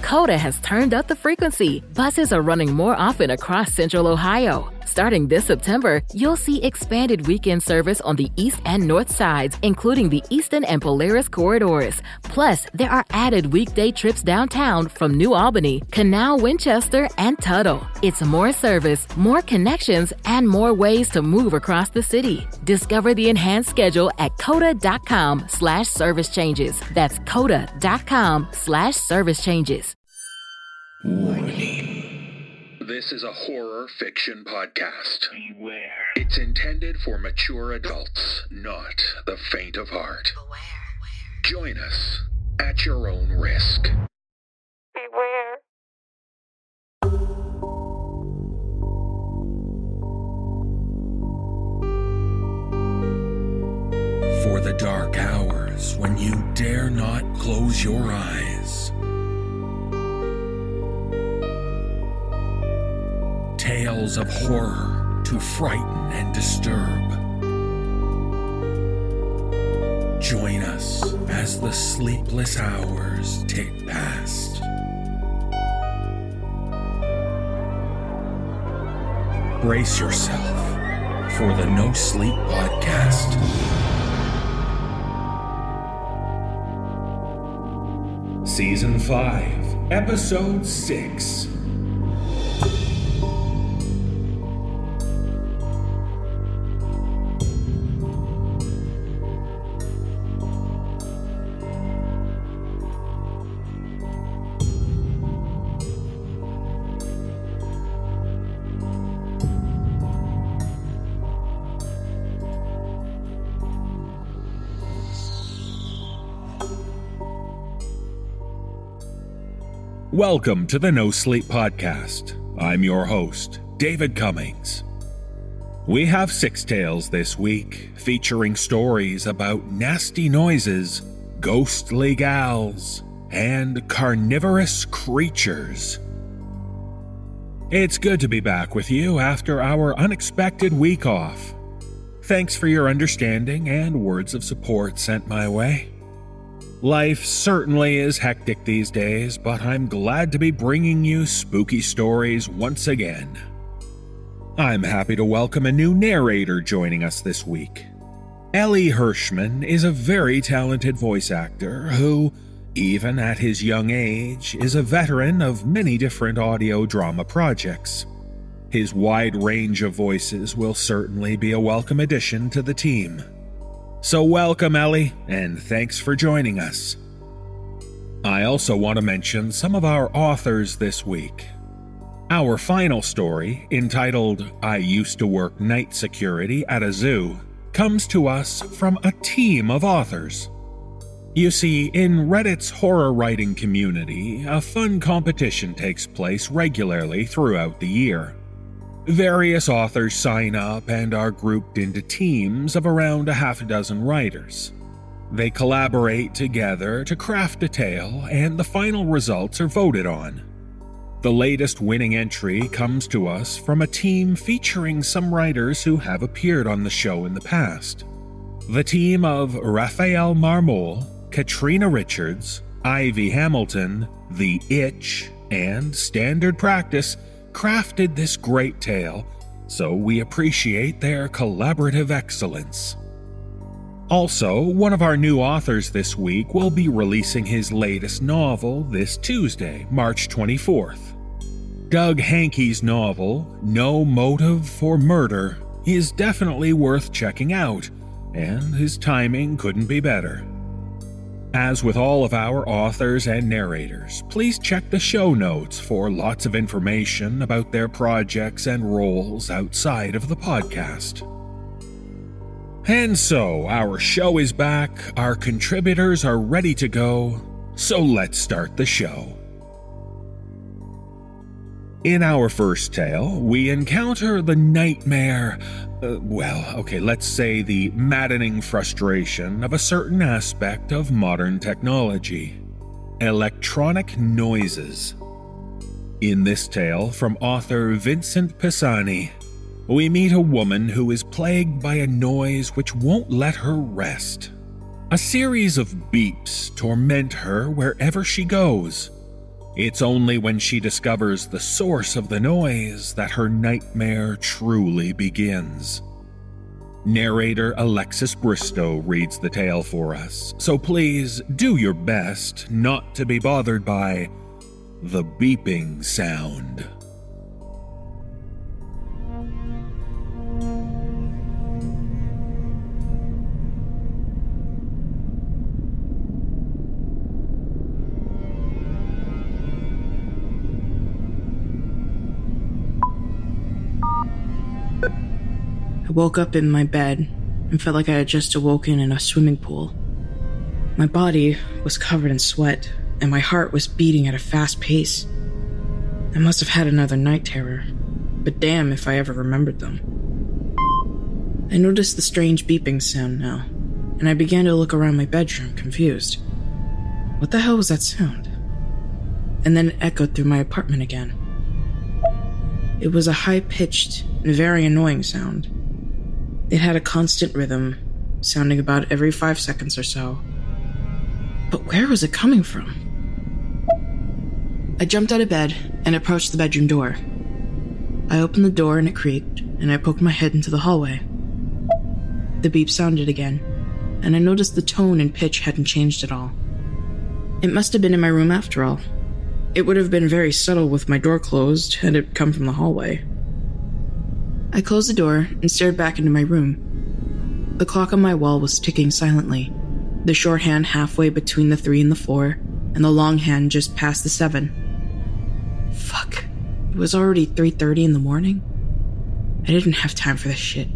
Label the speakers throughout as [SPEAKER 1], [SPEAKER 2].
[SPEAKER 1] Coda has turned up the frequency. Buses are running more often across Central Ohio. Starting this September, you'll see expanded weekend service on the east and north sides, including the Eastern and Polaris corridors. Plus, there are added weekday trips downtown from New Albany, Canal, Winchester, and Tuttle. It's more service, more connections, and more ways to move across the city. Discover the enhanced schedule at coda.com/service changes. That's coda.com/service changes.
[SPEAKER 2] Warning. This is a horror fiction podcast. Beware. It's intended for mature adults, not the faint of heart. Beware. Join us at your own risk.
[SPEAKER 3] Beware.
[SPEAKER 2] For the dark hours when you dare not close your eyes. Tales of horror to frighten and disturb. Join us as the sleepless hours tick past. Brace yourself for the No Sleep Podcast. Season 5, Episode 6. Welcome to the No Sleep Podcast. I'm your host, David Cummings. We have 6 tales this week, featuring stories about nasty noises, ghostly gals, and carnivorous creatures. It's good to be back with you after our unexpected week off. Thanks for your understanding and words of support sent my way. Life certainly is hectic these days, but I'm glad to be bringing you spooky stories once again. I'm happy to welcome a new narrator joining us this week. Ellie Hirschman is a very talented voice actor who, even at his young age, is a veteran of many different audio drama projects. His wide range of voices will certainly be a welcome addition to the team. So welcome, Ellie, and thanks for joining us. I also want to mention some of our authors this week. Our final story, entitled I Used to Work Night Security at a Zoo, comes to us from a team of authors. You see, in Reddit's horror writing community, a fun competition takes place regularly throughout the year. Various authors sign up and are grouped into teams of around a half a dozen writers. They collaborate together to craft a tale, and the final results are voted on. The latest winning entry comes to us from a team featuring some writers who have appeared on the show in the past. The team of Raphael Marmol, Katrina Richards, Ivy Hamilton, The Itch, and Standard Practice crafted this great tale, so we appreciate their collaborative excellence. Also, one of our new authors this week will be releasing his latest novel this Tuesday, March 24th. Doug Hankey's novel, No Motive for Murder, is definitely worth checking out, and his timing couldn't be better. As with all of our authors and narrators, please check the show notes for lots of information about their projects and roles outside of the podcast. And so, our show is back, our contributors are ready to go, so let's start the show. In our first tale, we encounter the nightmare, let's say the maddening frustration of a certain aspect of modern technology: electronic noises. In this tale from author Vincent Pisani, we meet a woman who is plagued by a noise which won't let her rest. A series of beeps torment her wherever she goes. It's only when she discovers the source of the noise that her nightmare truly begins. Narrator Alexis Bristow reads the tale for us, so please do your best not to be bothered by the beeping sound.
[SPEAKER 4] I woke up in my bed and felt like I had just awoken in a swimming pool. My body was covered in sweat, and my heart was beating at a fast pace. I must have had another night terror, but damn if I ever remembered them. I noticed the strange beeping sound now, and I began to look around my bedroom, confused. What the hell was that sound? And then it echoed through my apartment again. It was a high-pitched and very annoying sound. It had a constant rhythm, sounding about every 5 seconds or so. But where was it coming from? I jumped out of bed and approached the bedroom door. I opened the door and it creaked, and I poked my head into the hallway. The beep sounded again, and I noticed the tone and pitch hadn't changed at all. It must have been in my room after all. It would have been very subtle with my door closed had it come from the hallway. I closed the door and stared back into my room. The clock on my wall was ticking silently, the shorthand halfway between the 3 and the 4, and the longhand just past the 7. Fuck. It was already 3:30 in the morning? I didn't have time for this shit.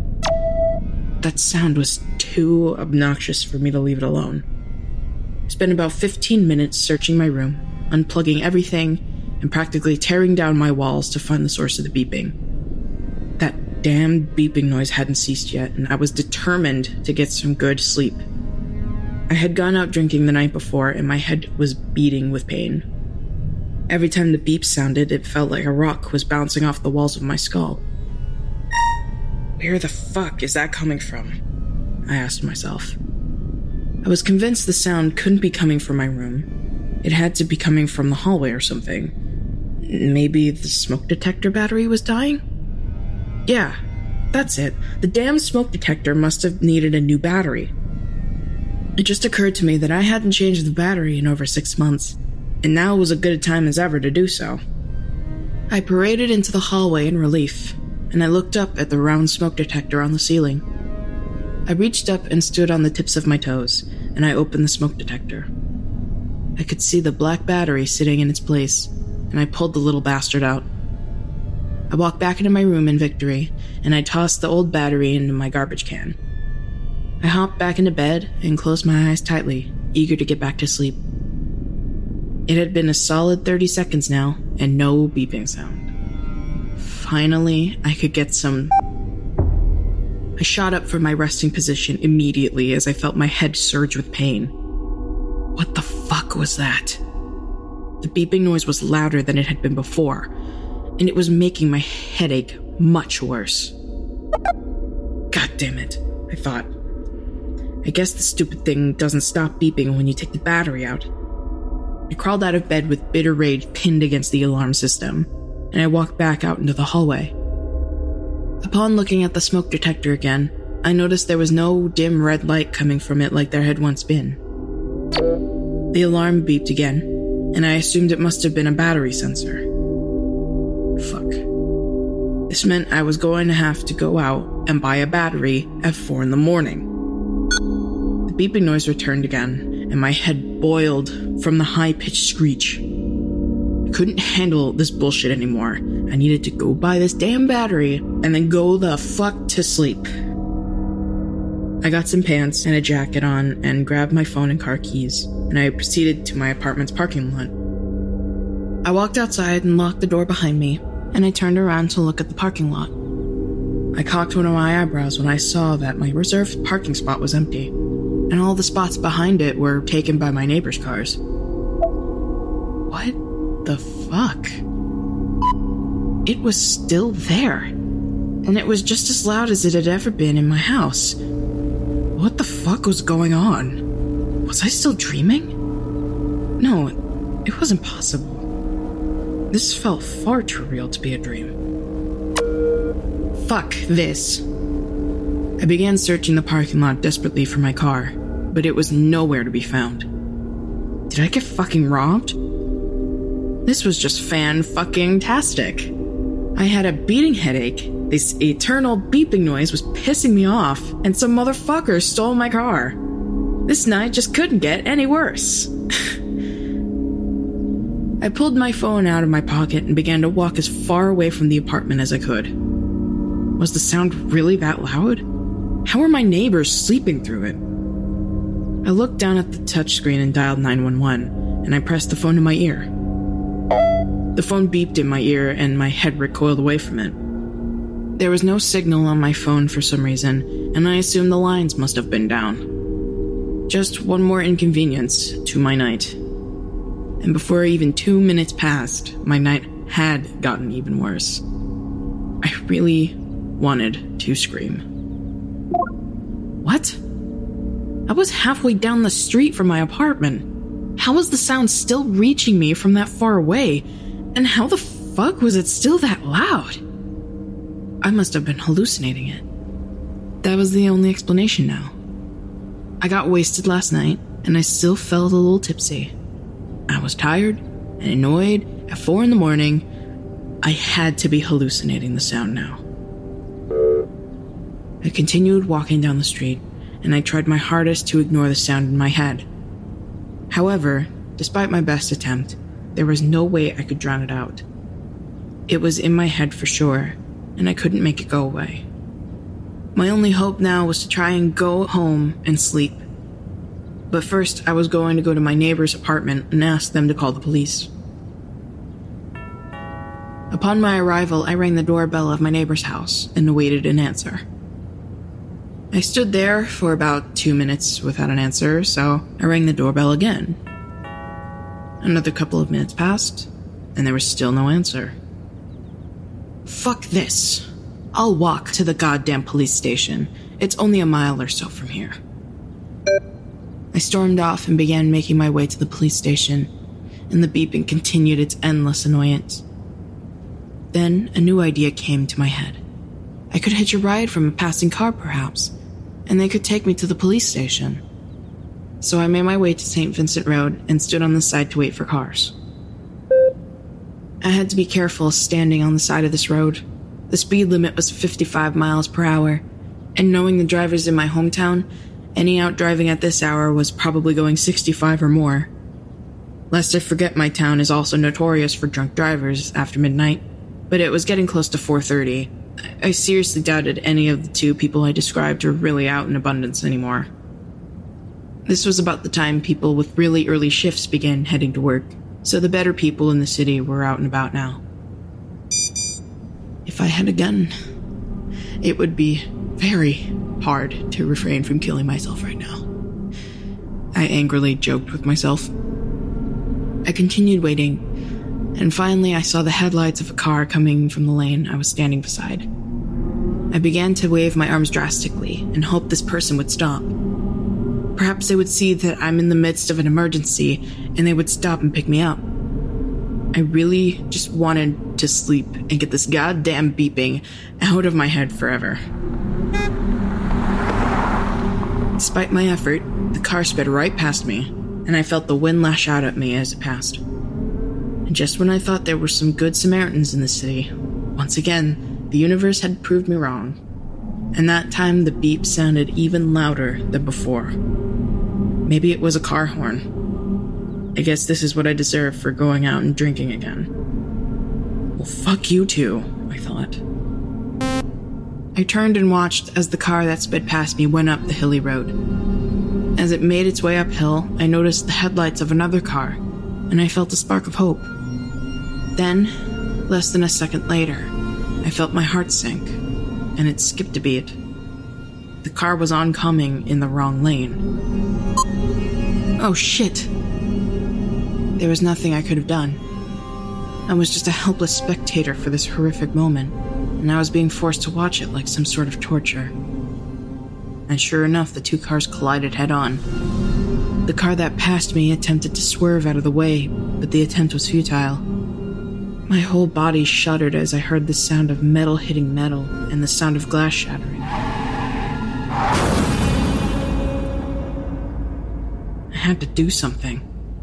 [SPEAKER 4] That sound was too obnoxious for me to leave it alone. I spent about 15 minutes searching my room, unplugging everything, and practically tearing down my walls to find the source of the beeping. That damn beeping noise hadn't ceased yet, and I was determined to get some good sleep. I had gone out drinking the night before, and my head was beating with pain. Every time the beep sounded, it felt like a rock was bouncing off the walls of my skull. Where the fuck is that coming from? I asked myself. I was convinced the sound couldn't be coming from my room. It had to be coming from the hallway or something. Maybe the smoke detector battery was dying? Yeah, that's it. The damn smoke detector must have needed a new battery. It just occurred to me that I hadn't changed the battery in over 6 months, and now was as good a time as ever to do so. I paraded into the hallway in relief, and I looked up at the round smoke detector on the ceiling. I reached up and stood on the tips of my toes, and I opened the smoke detector. I could see the black battery sitting in its place, and I pulled the little bastard out. I walked back into my room in victory, and I tossed the old battery into my garbage can. I hopped back into bed and closed my eyes tightly, eager to get back to sleep. It had been a solid 30 seconds now, and no beeping sound. Finally, I could get some... I shot up from my resting position immediately as I felt my head surge with pain. What the fuck was that? The beeping noise was louder than it had been before, and it was making my headache much worse. God damn it, I thought. I guess the stupid thing doesn't stop beeping when you take the battery out. I crawled out of bed with bitter rage pinned against the alarm system, and I walked back out into the hallway. Upon looking at the smoke detector again, I noticed there was no dim red light coming from it like there had once been. The alarm beeped again, and I assumed it must have been a battery sensor. Fuck. This meant I was going to have to go out and buy a battery at 4 in the morning. The beeping noise returned again, and my head boiled from the high-pitched screech. I couldn't handle this bullshit anymore. I needed to go buy this damn battery and then go the fuck to sleep. I got some pants and a jacket on and grabbed my phone and car keys, and I proceeded to my apartment's parking lot. I walked outside and locked the door behind me, and I turned around to look at the parking lot. I cocked one of my eyebrows when I saw that my reserved parking spot was empty, and all the spots behind it were taken by my neighbors' cars. What the fuck? It was still there, and it was just as loud as it had ever been in my house. What the fuck was going on? Was I still dreaming? No, it wasn't possible. This felt far too real to be a dream. Fuck this. I began searching the parking lot desperately for my car, but it was nowhere to be found. Did I get fucking robbed? This was just fan-fucking-tastic. I had a beating headache, this eternal beeping noise was pissing me off, and some motherfucker stole my car. This night just couldn't get any worse. I pulled my phone out of my pocket and began to walk as far away from the apartment as I could. Was the sound really that loud? How were my neighbors sleeping through it? I looked down at the touchscreen and dialed 911, and I pressed the phone to my ear. The phone beeped in my ear, and my head recoiled away from it. There was no signal on my phone for some reason, and I assumed the lines must have been down. Just one more inconvenience to my night. And before even 2 minutes passed, my night had gotten even worse. I really wanted to scream. What? I was halfway down the street from my apartment. How was the sound still reaching me from that far away? And how the fuck was it still that loud? I must have been hallucinating it. That was the only explanation now. I got wasted last night, and I still felt a little tipsy. I was tired and annoyed at 4 a.m. I had to be hallucinating the sound now. I continued walking down the street, and I tried my hardest to ignore the sound in my head. However, despite my best attempt, there was no way I could drown it out. It was in my head for sure, and I couldn't make it go away. My only hope now was to try and go home and sleep. But first, I was going to go to my neighbor's apartment and ask them to call the police. Upon my arrival, I rang the doorbell of my neighbor's house and awaited an answer. I stood there for about 2 minutes without an answer, so I rang the doorbell again. Another couple of minutes passed, and there was still no answer. Fuck this. I'll walk to the goddamn police station. It's only a mile or so from here. I stormed off and began making my way to the police station, and the beeping continued its endless annoyance. Then a new idea came to my head. I could hitch a ride from a passing car, perhaps, and they could take me to the police station. So I made my way to St. Vincent Road and stood on the side to wait for cars. I had to be careful standing on the side of this road. The speed limit was 55 miles per hour, and knowing the drivers in my hometown, any out driving at this hour was probably going 65 or more. Lest I forget, my town is also notorious for drunk drivers after midnight, but it was getting close to 4:30. I seriously doubted any of the 2 people I described were really out in abundance anymore. This was about the time people with really early shifts began heading to work, so the better people in the city were out and about now. If I had a gun, it would be very hard to refrain from killing myself right now. I angrily joked with myself. I continued waiting, and finally I saw the headlights of a car coming from the lane I was standing beside. I began to wave my arms drastically and hoped this person would stop. Perhaps they would see that I'm in the midst of an emergency and they would stop and pick me up. I really just wanted to sleep and get this goddamn beeping out of my head forever. Despite my effort, the car sped right past me, and I felt the wind lash out at me as it passed. And just when I thought there were some good Samaritans in the city, once again, the universe had proved me wrong. And that time the beep sounded even louder than before. Maybe it was a car horn. I guess this is what I deserve for going out and drinking again. Well, fuck you too, I thought. I turned and watched as the car that sped past me went up the hilly road. As it made its way uphill, I noticed the headlights of another car, and I felt a spark of hope. Then, less than a second later, I felt my heart sink, and it skipped a beat. The car was oncoming in the wrong lane. Oh shit! There was nothing I could have done. I was just a helpless spectator for this horrific moment, and I was being forced to watch it like some sort of torture. And sure enough, the 2 cars collided head-on. The car that passed me attempted to swerve out of the way, but the attempt was futile. My whole body shuddered as I heard the sound of metal hitting metal and the sound of glass shattering. I had to do something.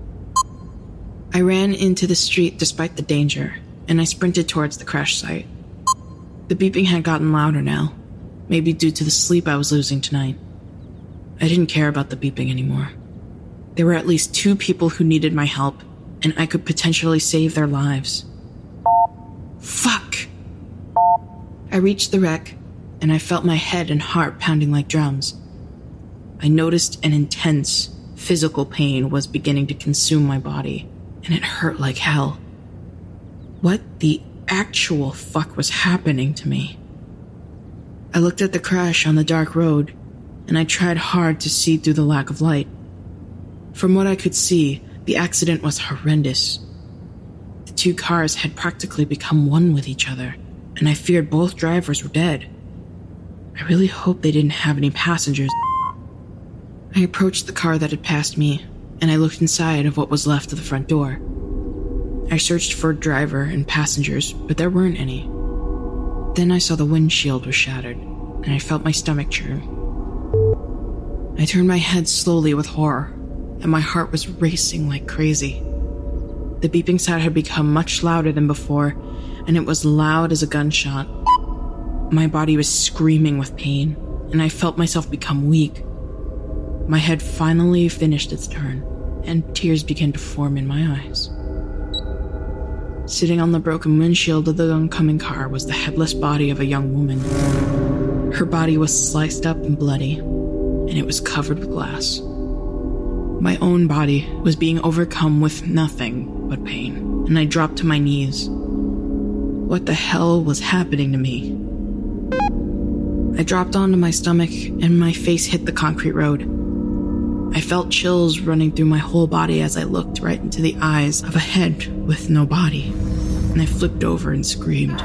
[SPEAKER 4] I ran into the street despite the danger, and I sprinted towards the crash site. The beeping had gotten louder now, maybe due to the sleep I was losing tonight. I didn't care about the beeping anymore. There were at least 2 people who needed my help, and I could potentially save their lives. Fuck! I reached the wreck, and I felt my head and heart pounding like drums. I noticed an intense, physical pain was beginning to consume my body, and it hurt like hell. What the actual fuck was happening to me? I looked at the crash on the dark road, and I tried hard to see through the lack of light. From what I could see, the accident was horrendous. The 2 cars had practically become one with each other, and I feared both drivers were dead. I really hoped they didn't have any passengers. I approached the car that had passed me, and I looked inside of what was left of the front door. I searched for a driver and passengers, but there weren't any. Then I saw the windshield was shattered, and I felt my stomach churn. I turned my head slowly with horror, and my heart was racing like crazy. The beeping sound had become much louder than before, and it was loud as a gunshot. My body was screaming with pain, and I felt myself become weak. My head finally finished its turn, and tears began to form in my eyes. Sitting on the broken windshield of the oncoming car was the headless body of a young woman. Her body was sliced up and bloody, and it was covered with glass. My own body was being overcome with nothing but pain, and I dropped to my knees. What the hell was happening to me? I dropped onto my stomach, and my face hit the concrete road. I felt chills running through my whole body as I looked right into the eyes of a head with no body, and I flipped over and screamed.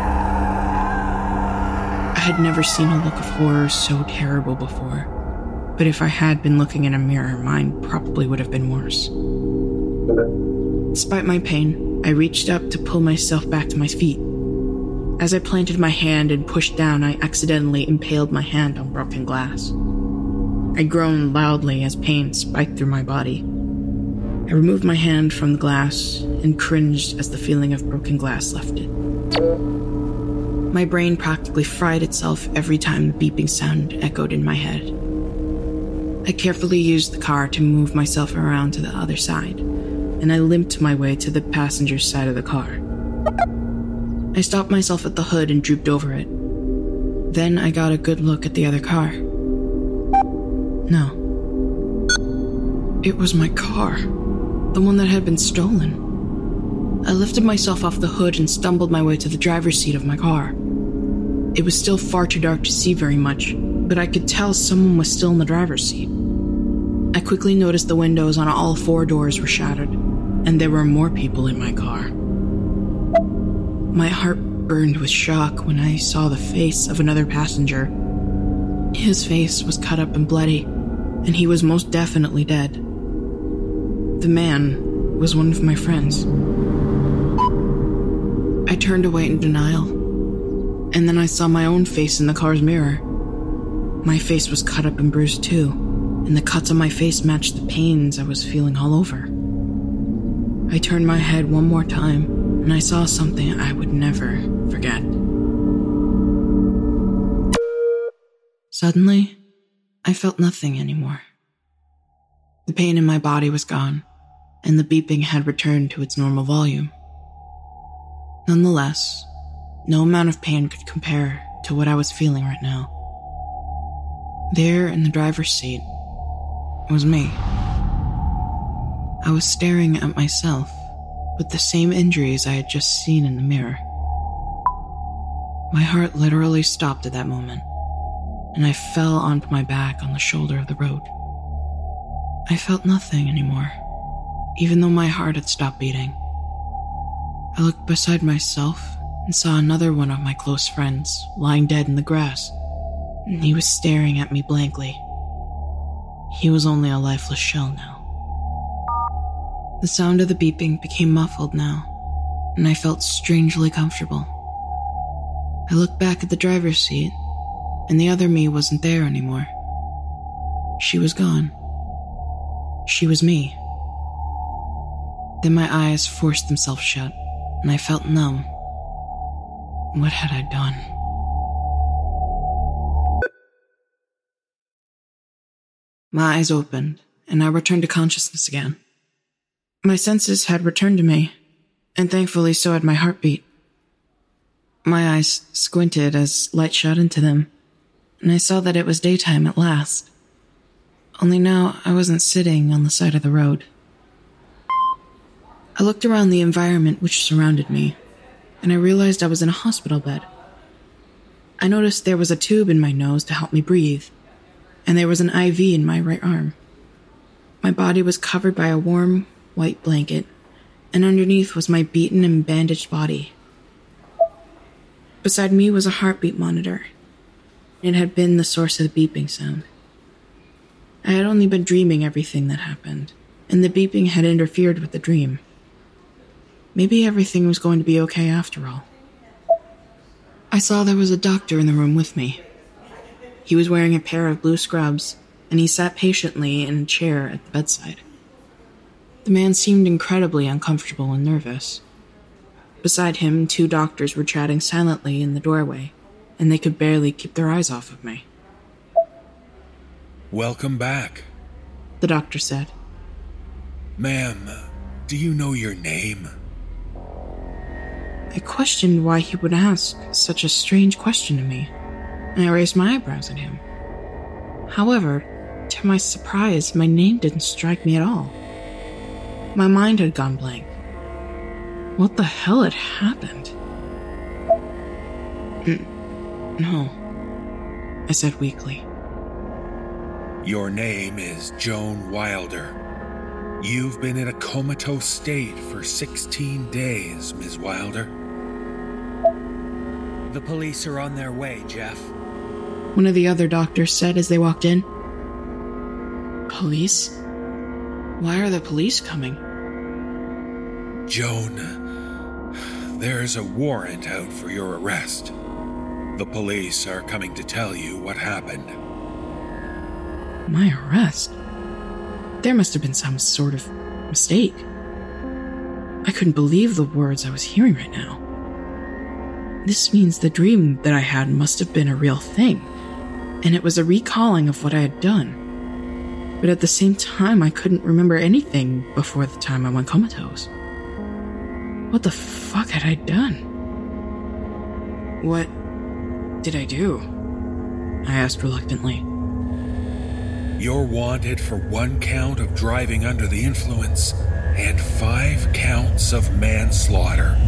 [SPEAKER 4] I had never seen a look of horror so terrible before, but if I had been looking in a mirror, mine probably would have been worse. Despite my pain, I reached up to pull myself back to my feet. As I planted my hand and pushed down, I accidentally impaled my hand on broken glass. I groaned loudly as pain spiked through my body. I removed my hand from the glass and cringed as the feeling of broken glass left it. My brain practically fried itself every time the beeping sound echoed in my head. I carefully used the car to move myself around to the other side, and I limped my way to the passenger side of the car. I stopped myself at the hood and drooped over it. Then I got a good look at the other car. No. It was my car, the one that had been stolen. I lifted myself off the hood and stumbled my way to the driver's seat of my car. It was still far too dark to see very much, but I could tell someone was still in the driver's seat. I quickly noticed the windows on all 4 doors were shattered, and there were more people in my car. My heart burned with shock when I saw the face of another passenger. His face was cut up and bloody, and he was most definitely dead. The man was one of my friends. I turned away in denial, and then I saw my own face in the car's mirror. My face was cut up and bruised too, and the cuts on my face matched the pains I was feeling all over. I turned my head one more time, and I saw something I would never forget. Suddenly, I felt nothing anymore. The pain in my body was gone, and the beeping had returned to its normal volume. Nonetheless, no amount of pain could compare to what I was feeling right now. There in the driver's seat was me. I was staring at myself with the same injuries I had just seen in the mirror. My heart literally stopped at that moment, and I fell onto my back on the shoulder of the road. I felt nothing anymore, even though my heart had stopped beating. I looked beside myself and saw another one of my close friends lying dead in the grass, and he was staring at me blankly. He was only a lifeless shell now. The sound of the beeping became muffled now, and I felt strangely comfortable. I looked back at the driver's seat, and the other me wasn't there anymore. She was gone. She was me. Then my eyes forced themselves shut, and I felt numb. What had I done? My eyes opened, and I returned to consciousness again. My senses had returned to me, and thankfully so had my heartbeat. My eyes squinted as light shot into them, and I saw that it was daytime at last. Only now I wasn't sitting on the side of the road. I looked around the environment which surrounded me, and I realized I was in a hospital bed. I noticed there was a tube in my nose to help me breathe, and there was an IV in my right arm. My body was covered by a warm, white blanket, and underneath was my beaten and bandaged body. Beside me was a heartbeat monitor. It had been the source of the beeping sound. I had only been dreaming everything that happened, and the beeping had interfered with the dream. Maybe everything was going to be okay after all. I saw there was a doctor in the room with me. He was wearing a pair of blue scrubs, and he sat patiently in a chair at the bedside. The man seemed incredibly uncomfortable and nervous. Beside him, 2 doctors were chatting silently in the doorway, and they could barely keep their eyes off of me.
[SPEAKER 2] Welcome back,
[SPEAKER 4] The doctor said.
[SPEAKER 2] Ma'am, do you know your name?
[SPEAKER 4] I questioned why he would ask such a strange question to me, and I raised my eyebrows at him. However, to my surprise, my name didn't strike me at all. My mind had gone blank. What the hell had happened? No, I said weakly.
[SPEAKER 2] Your name is Joan Wilder. You've been in a comatose state for 16 days, Ms. Wilder.
[SPEAKER 5] The police are on their way, Jeff.
[SPEAKER 4] One of the other doctors said as they walked in. Police? Why are the police coming?
[SPEAKER 2] Joan, there's a warrant out for your arrest. The police are coming to tell you what happened.
[SPEAKER 4] My arrest? There must have been some sort of mistake. I couldn't believe the words I was hearing right now. This means the dream that I had must have been a real thing, and it was a recalling of what I had done. But at the same time, I couldn't remember anything before the time I went comatose. What the fuck had I done? What did I do? I asked reluctantly.
[SPEAKER 2] You're wanted for 1 count of driving under the influence and 5 counts of manslaughter.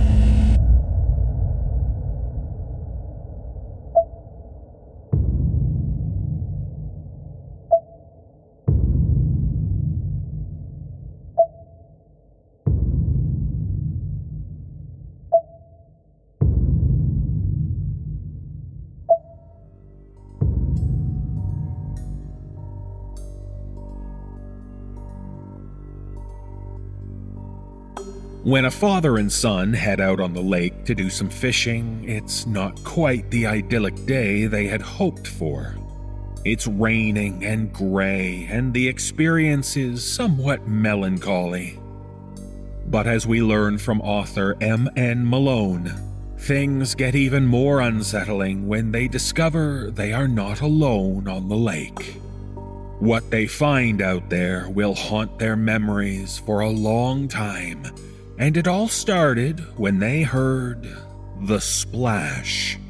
[SPEAKER 2] When a father and son head out on the lake to do some fishing, it's not quite the idyllic day they had hoped for. It's raining and gray, and the experience is somewhat melancholy. But as we learn from author M.N. Malone, things get even more unsettling when they discover they are not alone on the lake. What they find out there will haunt their memories for a long time. And it all started when they heard the splash.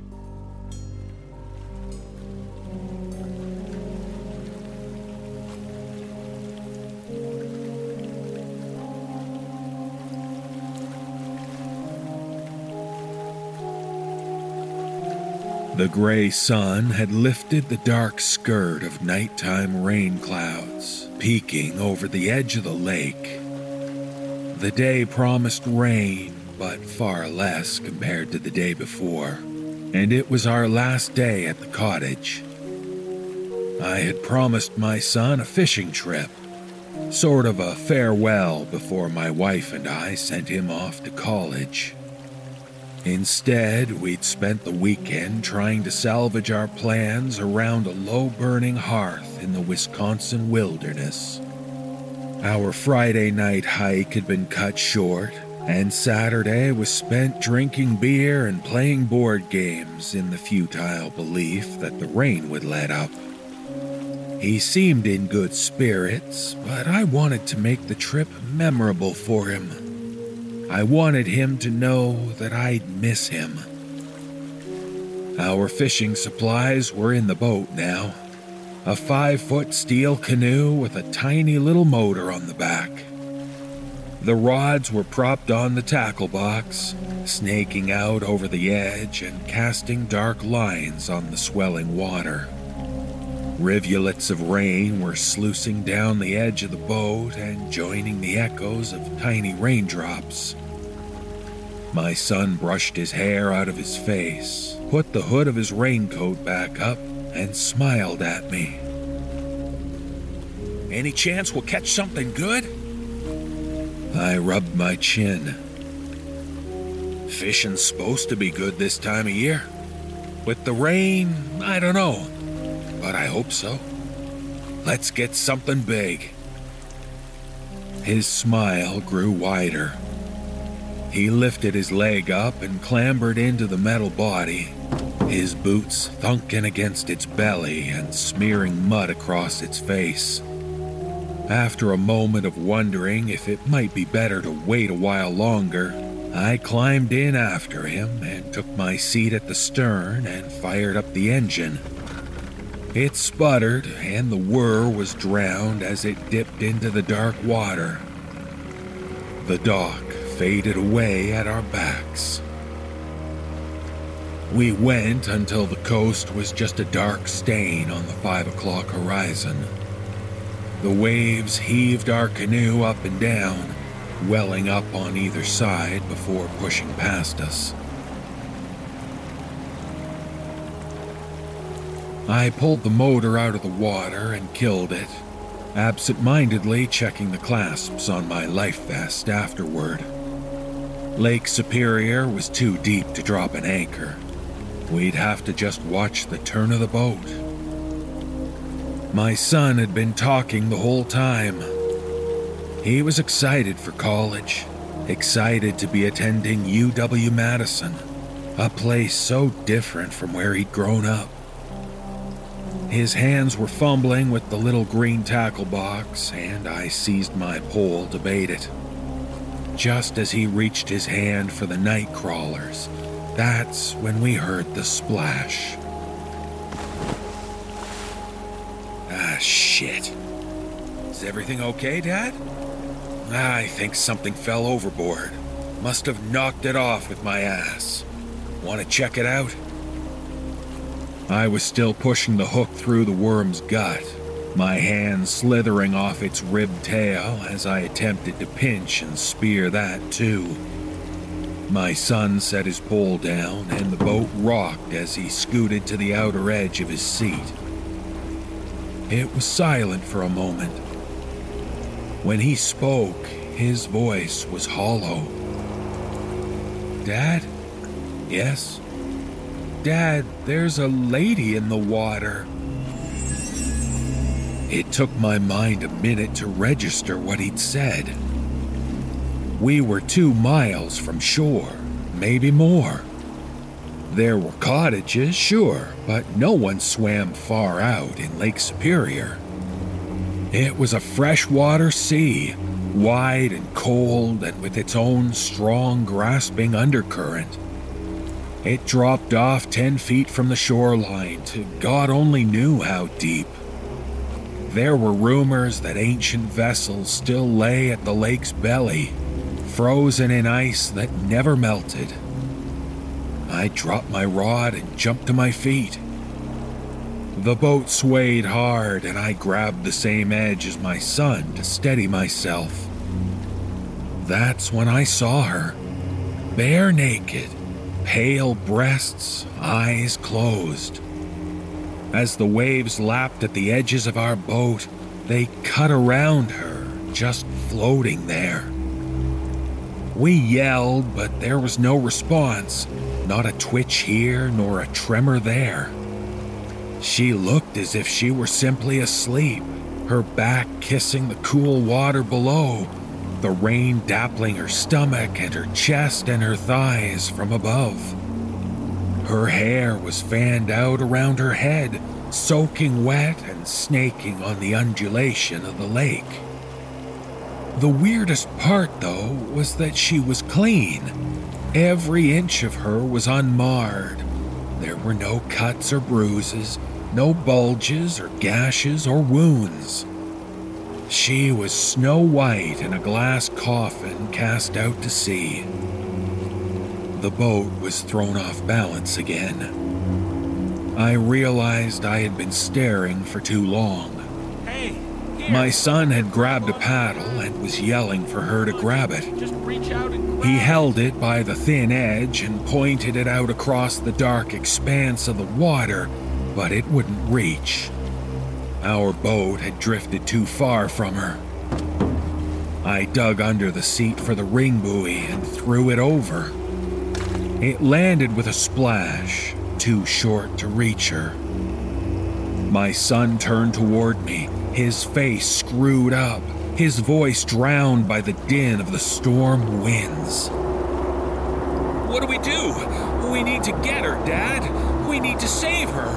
[SPEAKER 2] The gray sun had lifted the dark skirt of nighttime rain clouds, peeking over the edge of the lake. The day promised rain, but far less compared to the day before, and it was our last day at the cottage. I had promised my son a fishing trip, Sort of a farewell before my wife and I sent him off to college. Instead, we'd spent the weekend trying to salvage our plans around a low-burning hearth in the Wisconsin wilderness. Our Friday night hike had been cut short, and Saturday was spent drinking beer and playing board games in the futile belief that the rain would let up. He seemed in good spirits, but I wanted to make the trip memorable for him. I wanted him to know that I'd miss him. Our fishing supplies were in the boat now. A 5-foot steel canoe with a tiny little motor on the back. The rods were propped on the tackle box, snaking out over the edge and casting dark lines on the swelling water. Rivulets of rain were sluicing down the edge of the boat and joining the echoes of tiny raindrops. My son brushed his hair out of his face, put the hood of his raincoat back up, and smiled at me.
[SPEAKER 5] Any chance we'll catch something good?
[SPEAKER 2] I rubbed my chin.
[SPEAKER 5] Fishing's supposed to be good this time of year. With the rain, I don't know, but I hope so. Let's get something big.
[SPEAKER 2] His smile grew wider. He lifted his leg up and clambered into the metal body, his boots thunking against its belly and smearing mud across its face. After a moment of wondering if it might be better to wait a while longer, I climbed in after him and took my seat at the stern and fired up the engine. It sputtered, and the whir was drowned as it dipped into the dark water. The dock faded away at our backs. We went until the coast was just a dark stain on the 5 o'clock horizon. The waves heaved our canoe up and down, welling up on either side before pushing past us. I pulled the motor out of the water and killed it, absent-mindedly checking the clasps on my life vest afterward. Lake Superior was too deep to drop an anchor. We'd have to just watch the turn of the boat. My son had been talking the whole time. He was excited for college, excited to be attending UW-Madison, a place so different from where he'd grown up. His hands were fumbling with the little green tackle box, and I seized my pole to bait it. Just as he reached his hand for the night crawlers, that's when we heard the splash.
[SPEAKER 5] Ah, shit. Is everything okay, Dad? I think something fell overboard. Must have knocked it off with my ass. Want to check it out?
[SPEAKER 2] I was still pushing the hook through the worm's gut, my hand slithering off its ribbed tail as I attempted to pinch and spear that too. My son set his pole down and the boat rocked as he scooted to the outer edge of his seat. It was silent for a moment. When he spoke, his voice was hollow. "Dad?" "Yes?" "Dad, there's a lady in the water." It took my mind a minute to register what he'd said. We were 2 miles from shore, maybe more. There were cottages, sure, but no one swam far out in Lake Superior. It was a freshwater sea, wide and cold and with its own strong, grasping undercurrent. It dropped off 10 feet from the shoreline to God only knew how deep. There were rumors that ancient vessels still lay at the lake's belly, frozen in ice that never melted. I dropped my rod and jumped to my feet. The boat swayed hard, and I grabbed the same edge as my son to steady myself. That's when I saw her, bare naked, pale breasts, eyes closed. As the waves lapped at the edges of our boat, they cut around her
[SPEAKER 5] just floating there. We yelled, but there was no response, not a twitch here nor a tremor there. She looked as if she were simply asleep, her back kissing the cool water below, the rain dappling her stomach and her chest and her thighs from above. Her hair was fanned out around her head, soaking wet and snaking on the undulation of the lake. The weirdest part, though, was that she was clean. Every inch of her was unmarred. There were no cuts or bruises, no bulges or gashes or wounds. She was snow white in a glass coffin cast out to sea. The boat was thrown off balance again. I realized I had been staring for too long. My son had grabbed a paddle and was yelling for her to grab it. He held it by the thin edge and pointed it out across the dark expanse of the water, but it wouldn't reach. Our boat had drifted too far from her. I dug under the seat for the ring buoy and threw it over. It landed with a splash, too short to reach her. My son turned toward me, his face screwed up, his voice drowned by the din of the storm winds.
[SPEAKER 2] What do we do? We need to get her, Dad. We need to save her.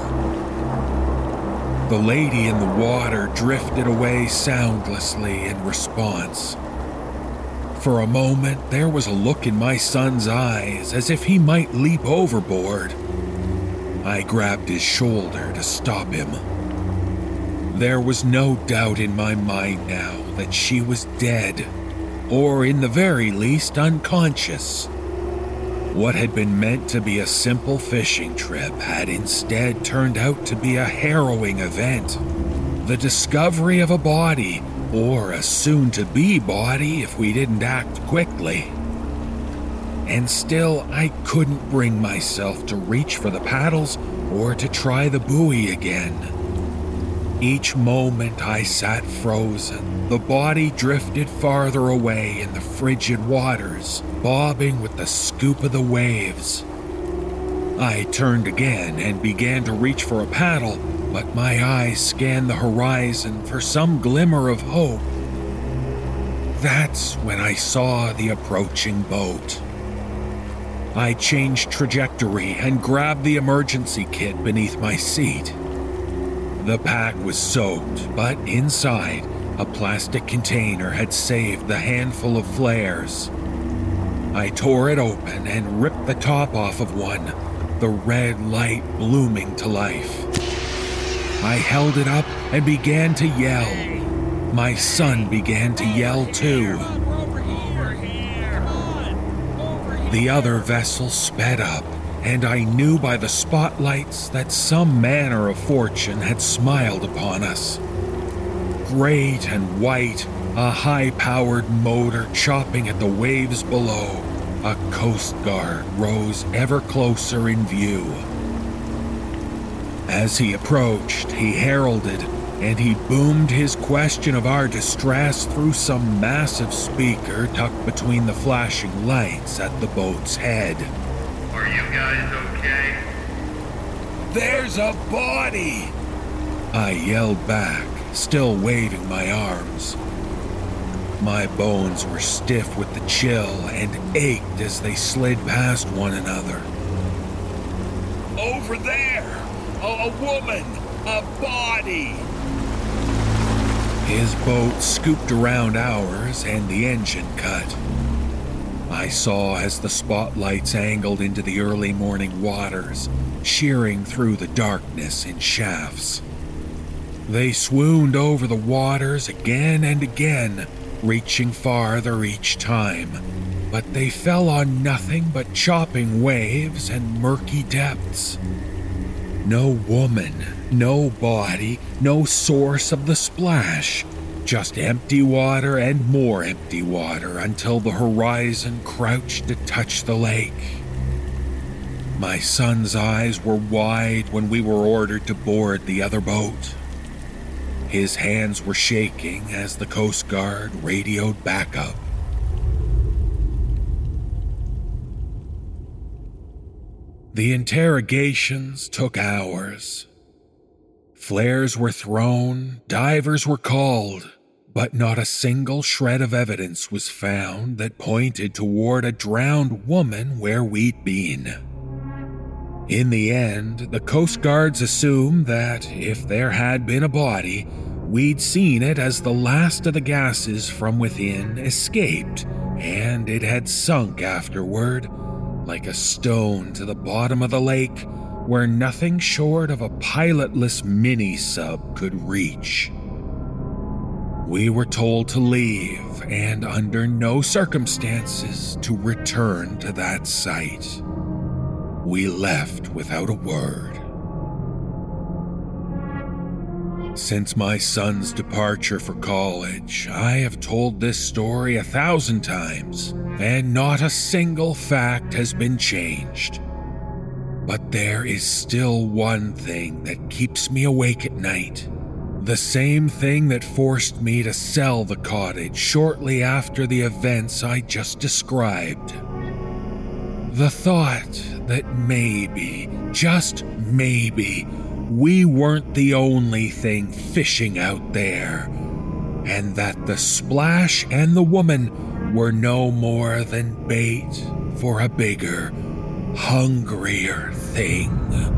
[SPEAKER 5] The lady in the water drifted away soundlessly in response. For a moment, there was a look in my son's eyes as if he might leap overboard. I grabbed his shoulder to stop him. There was no doubt in my mind now that she was dead, or in the very least unconscious. What had been meant to be a simple fishing trip had instead turned out to be a harrowing event. The discovery of a body, or a soon-to-be body if we didn't act quickly. And still, I couldn't bring myself to reach for the paddles or to try the buoy again. Each moment I sat frozen, the body drifted farther away in the frigid waters, bobbing with the scoop of the waves. I turned again and began to reach for a paddle, but my eyes scanned the horizon for some glimmer of hope. That's when I saw the approaching boat. I changed trajectory and grabbed the emergency kit beneath my seat. The pack was soaked, but inside, a plastic container had saved the handful of flares. I tore it open and ripped the top off of one, the red light blooming to life. I held it up and began to yell. My son began to yell too. The other vessel sped up, and I knew by the spotlights that some manner of fortune had smiled upon us. Great and white, a high-powered motor chopping at the waves below, a Coast Guard rose ever closer in view. As he approached, he heralded, and he boomed his question of our distress through some massive speaker tucked between the flashing lights at the boat's head.
[SPEAKER 6] Are you guys okay?
[SPEAKER 5] "There's a body!" I yelled back, still waving my arms. My bones were stiff with the chill and ached as they slid past one another. "Over there! A woman! A body!" His boat scooped around ours and the engine cut. I saw as the spotlights angled into the early morning waters, shearing through the darkness in shafts. They swooned over the waters again and again, reaching farther each time, but they fell on nothing but chopping waves and murky depths. No woman, no body, no source of the splash. Just empty water and more empty water until the horizon crouched to touch the lake. My son's eyes were wide when we were ordered to board the other boat.
[SPEAKER 2] His hands were shaking as the Coast Guard radioed backup. The interrogations took hours. Flares were thrown, divers were called, but not a single shred of evidence was found that pointed toward a drowned woman where we'd been. In the end, the Coast Guards assumed that if there had been a body, we'd seen it as the last of the gases from within escaped, and it had sunk afterward, like a stone to the bottom of the lake, where nothing short of a pilotless mini-sub could reach. We were told to leave, and under no circumstances to return to that site. We left without a word. Since my son's departure for college, I have told this story 1,000 times, and not a single fact has been changed. But there is still one thing that keeps me awake at night. The same thing that forced me to sell the cottage shortly after the events I just described. The thought that maybe, just maybe, we weren't the only thing fishing out there, and that the splash and the woman were no more than bait for a bigger, hungrier thing.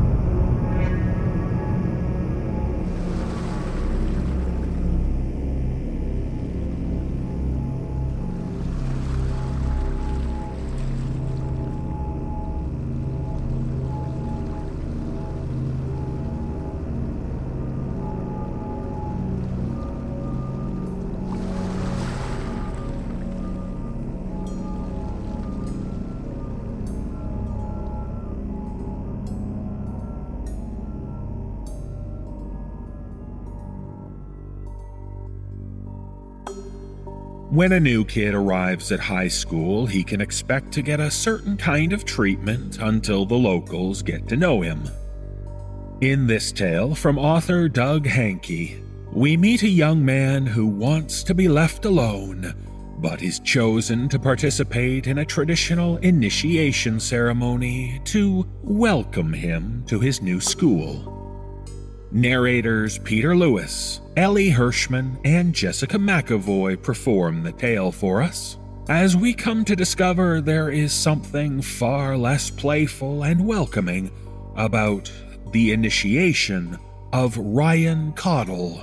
[SPEAKER 2] When a new kid arrives at high school, he can expect to get a certain kind of treatment until the locals get to know him. In this tale from author Doug Hankey, we meet a young man who wants to be left alone, but is chosen to participate in a traditional initiation ceremony to welcome him to his new school. Narrators Peter Lewis, Ellie Hirschman, and Jessica McAvoy perform the tale for us, as we come to discover there is something far less playful and welcoming about the initiation of Ryan Cottle.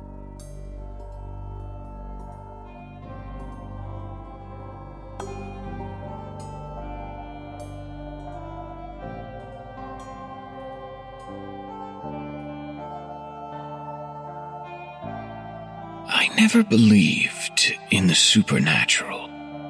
[SPEAKER 7] I never believed in the supernatural.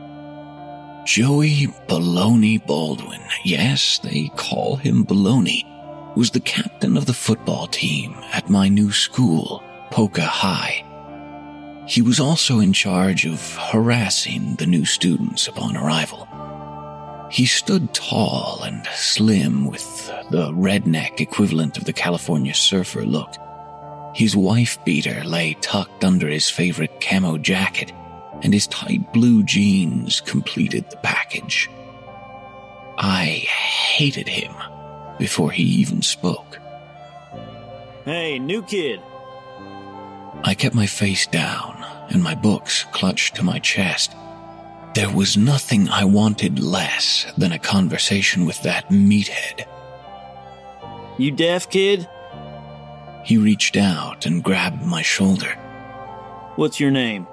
[SPEAKER 7] Joey Baloney Baldwin, yes, they call him Baloney, was the captain of the football team at my new school, Polka High. He was also in charge of harassing the new students upon arrival. He stood tall and slim with the redneck equivalent of the California surfer look. His wife-beater lay tucked under his favorite camo jacket, and his tight blue jeans completed the package. I hated him before he even spoke.
[SPEAKER 8] Hey, new kid.
[SPEAKER 7] I kept my face down and my books clutched to my chest. There was nothing I wanted less than a conversation with that meathead.
[SPEAKER 8] You deaf, kid?
[SPEAKER 7] He reached out and grabbed my shoulder.
[SPEAKER 8] What's your name?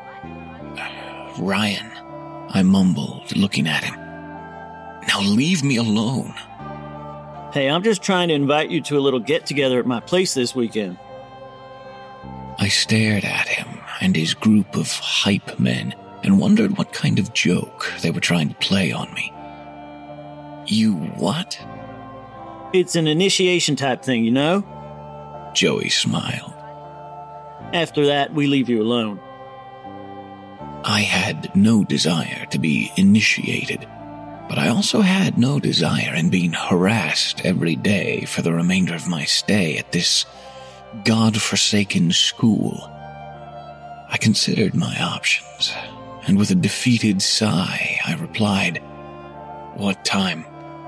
[SPEAKER 7] Ryan, I mumbled, looking at him. Now leave me alone.
[SPEAKER 8] Hey, I'm just trying to invite you to a little get-together at my place this weekend.
[SPEAKER 7] I stared at him and his group of hype men and wondered what kind of joke they were trying to play on me. You what?
[SPEAKER 8] It's an initiation type thing, you know?
[SPEAKER 7] Joey smiled.
[SPEAKER 8] After that, we leave you alone.
[SPEAKER 7] I had no desire to be initiated, but I also had no desire in being harassed every day for the remainder of my stay at this godforsaken school. I considered my options, and with a defeated sigh, I replied, "What time?"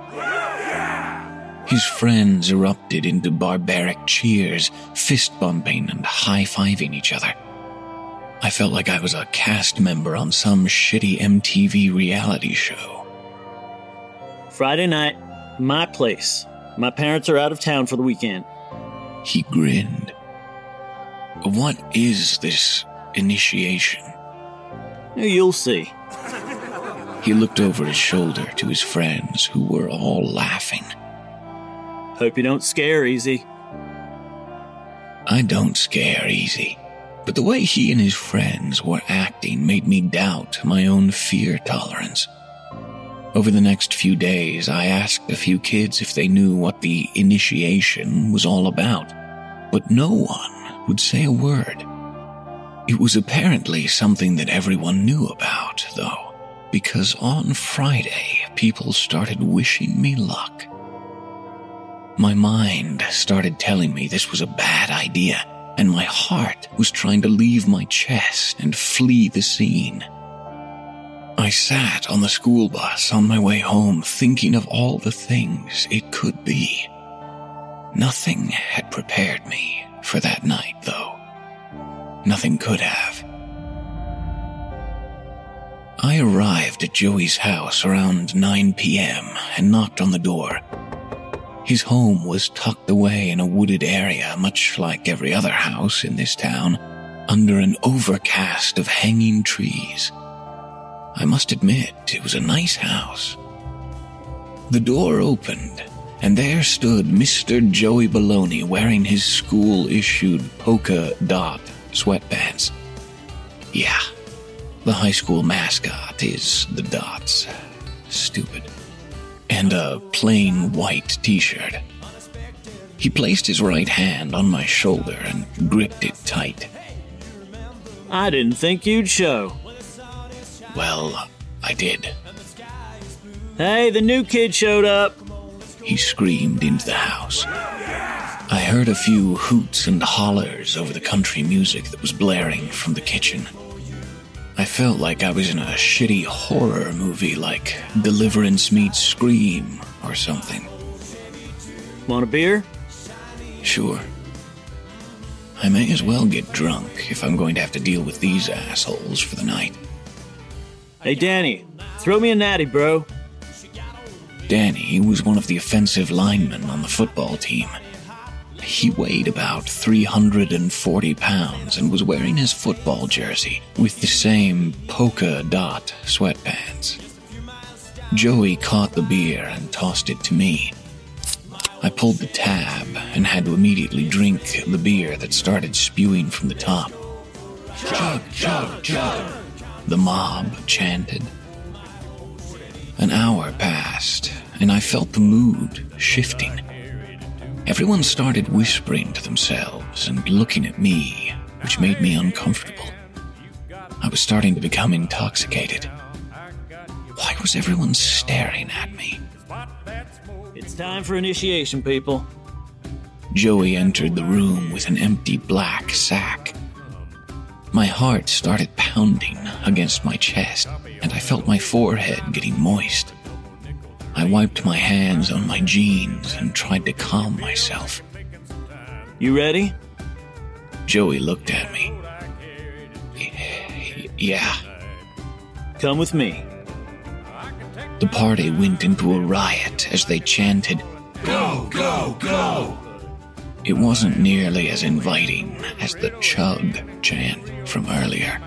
[SPEAKER 7] His friends erupted into barbaric cheers, fist-bumping and high-fiving each other. I felt like I was a cast member on some shitty MTV reality show.
[SPEAKER 8] Friday night, my place. My parents are out of town for the weekend.
[SPEAKER 7] He grinned. What is this initiation?
[SPEAKER 8] You'll see.
[SPEAKER 7] He looked over his shoulder to his friends, who were all laughing.
[SPEAKER 8] Hope you don't scare easy.
[SPEAKER 7] I don't scare easy, but the way he and his friends were acting made me doubt my own fear tolerance. Over the next few days, I asked a few kids if they knew what the initiation was all about, but no one would say a word. It was apparently something that everyone knew about, though, because on Friday, people started wishing me luck. My mind started telling me this was a bad idea, and my heart was trying to leave my chest and flee the scene. I sat on the school bus on my way home, thinking of all the things it could be. Nothing had prepared me for that night, though. Nothing could have. I arrived at Joey's house around 9 p.m. and knocked on the door. His home was tucked away in a wooded area, much like every other house in this town, under an overcast of hanging trees. I must admit, it was a nice house. The door opened, and there stood Mr. Joey Baloney wearing his school-issued polka dot sweatpants. Yeah, the high school mascot is the dots. Stupid. And a plain white t-shirt. He placed his right hand on my shoulder and gripped it tight.
[SPEAKER 8] I didn't think you'd show.
[SPEAKER 7] Well, I did.
[SPEAKER 8] Hey, the new kid showed up.
[SPEAKER 7] He screamed into the house. I heard a few hoots and hollers over the country music that was blaring from the kitchen. I felt like I was in a shitty horror movie like Deliverance Meets Scream or something.
[SPEAKER 8] Want a beer?
[SPEAKER 7] Sure. I may as well get drunk if I'm going to have to deal with these assholes for the night.
[SPEAKER 8] Hey, Danny, throw me a natty, bro.
[SPEAKER 7] Danny was one of the offensive linemen on the football team. He weighed about 340 pounds and was wearing his football jersey with the same polka dot sweatpants. Joey caught the beer and tossed it to me. I pulled the tab and had to immediately drink the beer that started spewing from the top. Chug, chug, chug, the mob chanted. An hour passed, and I felt the mood shifting. Everyone started whispering to themselves and looking at me, which made me uncomfortable. I was starting to become intoxicated. Why was everyone staring at me?
[SPEAKER 8] It's time for initiation, people.
[SPEAKER 7] Joey entered the room with an empty black sack. My heart started pounding against my chest, and I felt my forehead getting moist. I wiped my hands on my jeans and tried to calm myself.
[SPEAKER 8] You ready?
[SPEAKER 7] Joey looked at me. Yeah.
[SPEAKER 8] Come with me.
[SPEAKER 7] The party went into a riot as they chanted, "Go, go, go!" It wasn't nearly as inviting as the chug chant from earlier.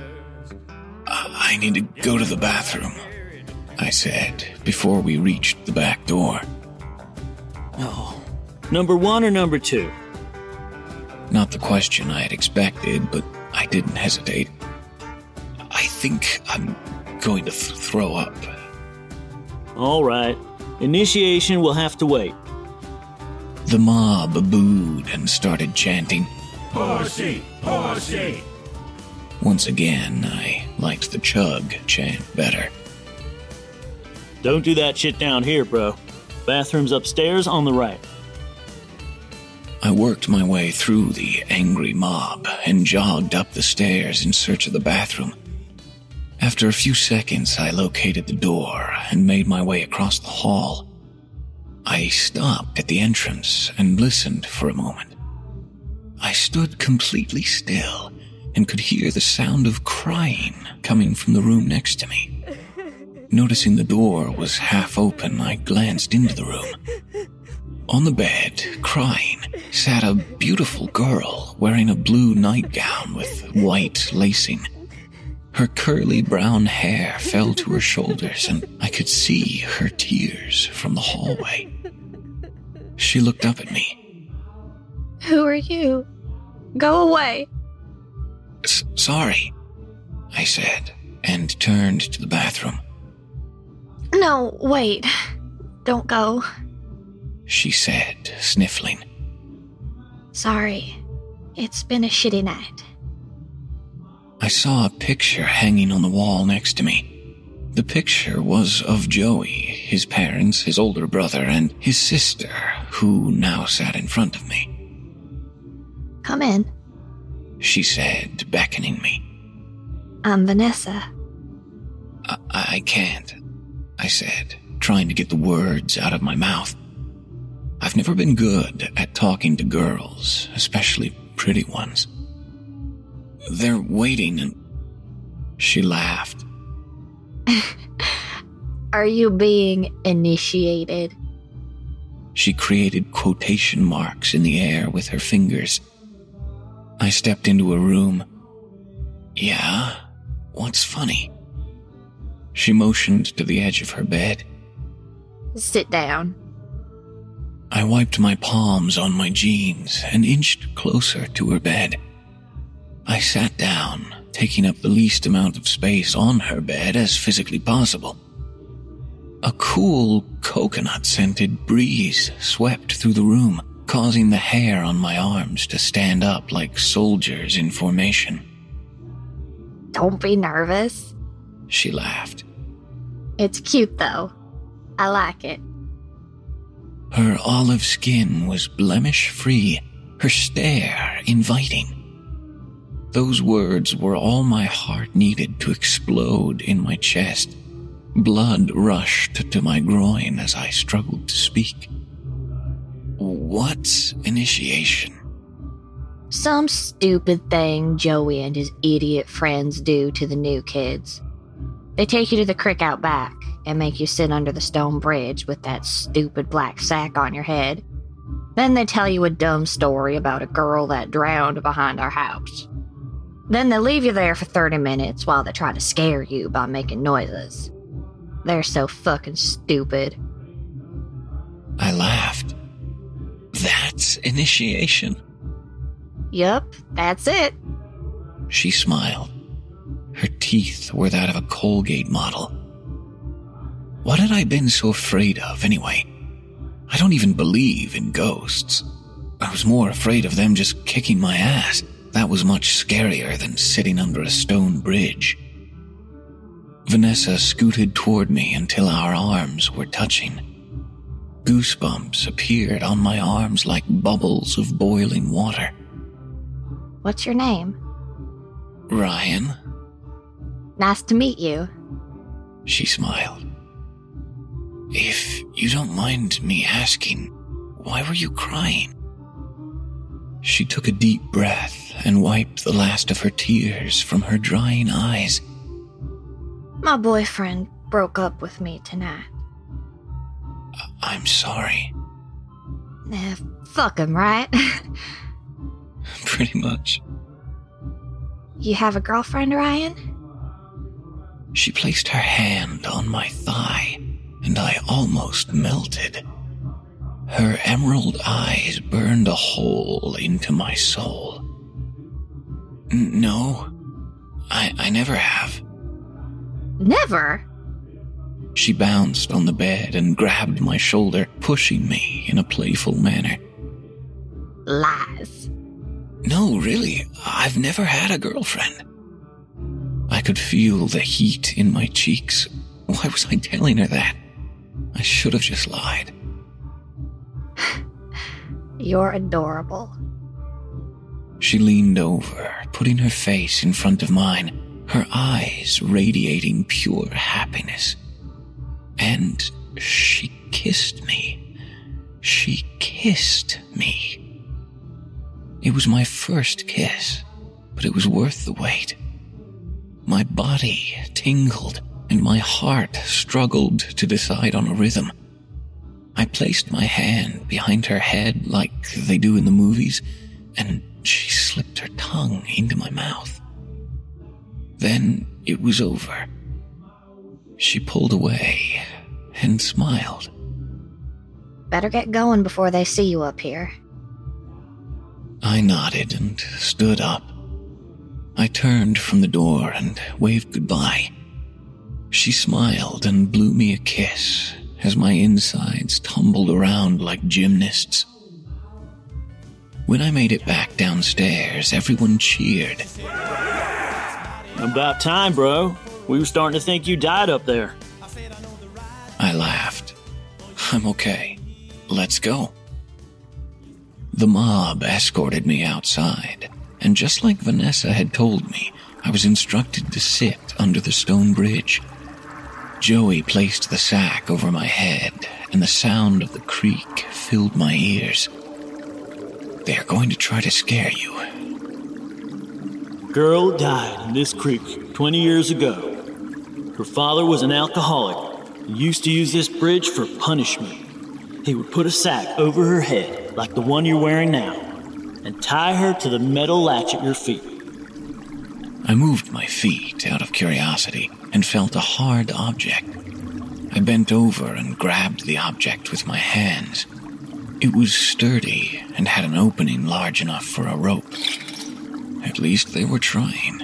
[SPEAKER 7] I need to go to the bathroom, I said before we reached the back door.
[SPEAKER 8] Oh, number 1 or number 2?
[SPEAKER 7] Not the question I had expected, but I didn't hesitate. I think I'm going to throw up.
[SPEAKER 8] All right. Initiation will have to wait.
[SPEAKER 7] The mob booed and started chanting,
[SPEAKER 5] "Pussy! Pussy!"
[SPEAKER 7] Once again, I liked the chug chant better.
[SPEAKER 8] Don't do that shit down here, bro. Bathroom's upstairs on the right.
[SPEAKER 7] I worked my way through the angry mob and jogged up the stairs in search of the bathroom. After a few seconds, I located the door and made my way across the hall. I stopped at the entrance and listened for a moment. I stood completely still and could hear the sound of crying coming from the room next to me. Noticing the door was half open, I glanced into the room. On the bed, crying, sat a beautiful girl wearing a blue nightgown with white lacing. Her curly brown hair fell to her shoulders, and I could see her tears from the hallway. She looked up at me.
[SPEAKER 9] Who are you? Go away.
[SPEAKER 7] Sorry, I said, and turned to the bathroom.
[SPEAKER 9] No, wait. Don't go.
[SPEAKER 7] She said, sniffling.
[SPEAKER 9] Sorry. It's been a shitty night.
[SPEAKER 7] I saw a picture hanging on the wall next to me. The picture was of Joey, his parents, his older brother, and his sister, who now sat in front of me.
[SPEAKER 9] Come in,
[SPEAKER 7] she said, beckoning me.
[SPEAKER 9] I'm Vanessa.
[SPEAKER 7] I can't, I said, trying to get the words out of my mouth. I've never been good at talking to girls, especially pretty ones. They're waiting and... She laughed.
[SPEAKER 9] Are you being initiated?
[SPEAKER 7] She created quotation marks in the air with her fingers. I stepped into a room. Yeah? What's funny? She motioned to the edge of her bed.
[SPEAKER 9] Sit down.
[SPEAKER 7] I wiped my palms on my jeans and inched closer to her bed. I sat down, taking up the least amount of space on her bed as physically possible. A cool, coconut-scented breeze swept through the room, causing the hair on my arms to stand up like soldiers in formation.
[SPEAKER 9] Don't be nervous,
[SPEAKER 7] she laughed.
[SPEAKER 9] It's cute, though. I like it.
[SPEAKER 7] Her olive skin was blemish-free, her stare inviting. Those words were all my heart needed to explode in my chest. Blood rushed to my groin as I struggled to speak. What's initiation?
[SPEAKER 9] Some stupid thing Joey and his idiot friends do to the new kids. They take you to the creek out back and make you sit under the stone bridge with that stupid black sack on your head. Then they tell you a dumb story about a girl that drowned behind our house. Then they leave you there for 30 minutes while they try to scare you by making noises. They're so fucking stupid.
[SPEAKER 7] I laughed. That's initiation?
[SPEAKER 9] Yup, that's it.
[SPEAKER 7] She smiled. Her teeth were that of a Colgate model. What had I been so afraid of, anyway? I don't even believe in ghosts. I was more afraid of them just kicking my ass. That was much scarier than sitting under a stone bridge. Vanessa scooted toward me until our arms were touching. Goosebumps appeared on my arms like bubbles of boiling water.
[SPEAKER 9] What's your name?
[SPEAKER 7] Ryan.
[SPEAKER 9] Nice to meet you.
[SPEAKER 7] She smiled. If you don't mind me asking, why were you crying? She took a deep breath and wiped the last of her tears from her drying eyes.
[SPEAKER 9] My boyfriend broke up with me tonight.
[SPEAKER 7] I'm sorry.
[SPEAKER 9] Fuck him, right?
[SPEAKER 7] Pretty much.
[SPEAKER 9] You have a girlfriend, Ryan?
[SPEAKER 7] She placed her hand on my thigh, and I almost melted. Her emerald eyes burned a hole into my soul. No, I never have.
[SPEAKER 9] Never?
[SPEAKER 7] She bounced on the bed and grabbed my shoulder, pushing me in a playful manner.
[SPEAKER 9] Lies.
[SPEAKER 7] No, really, I've never had a girlfriend. I could feel the heat in my cheeks. Why was I telling her that? I should have just lied.
[SPEAKER 9] You're adorable.
[SPEAKER 7] She leaned over, putting her face in front of mine, her eyes radiating pure happiness. And she kissed me. She kissed me. It was my first kiss, but it was worth the wait. My body tingled, and my heart struggled to decide on a rhythm. I placed my hand behind her head like they do in the movies, and she slipped her tongue into my mouth. Then it was over. She pulled away and smiled.
[SPEAKER 9] Better get going before they see you up here.
[SPEAKER 7] I nodded and stood up. I turned from the door and waved goodbye. She smiled and blew me a kiss as my insides tumbled around like gymnasts. When I made it back downstairs, everyone cheered.
[SPEAKER 8] About time, bro. We were starting to think you died up there.
[SPEAKER 7] I laughed. I'm okay. Let's go. The mob escorted me outside, and just like Vanessa had told me, I was instructed to sit under the stone bridge. Joey placed the sack over my head, and the sound of the creek filled my ears. They are going to try to scare you.
[SPEAKER 8] Girl died in this creek 20 years ago. Her father was an alcoholic and used to use this bridge for punishment. He would put a sack over her head, like the one you're wearing now, and tie her to the metal latch at your feet.
[SPEAKER 7] I moved my feet out of curiosity and felt a hard object. I bent over and grabbed the object with my hands. It was sturdy and had an opening large enough for a rope. At least they were trying.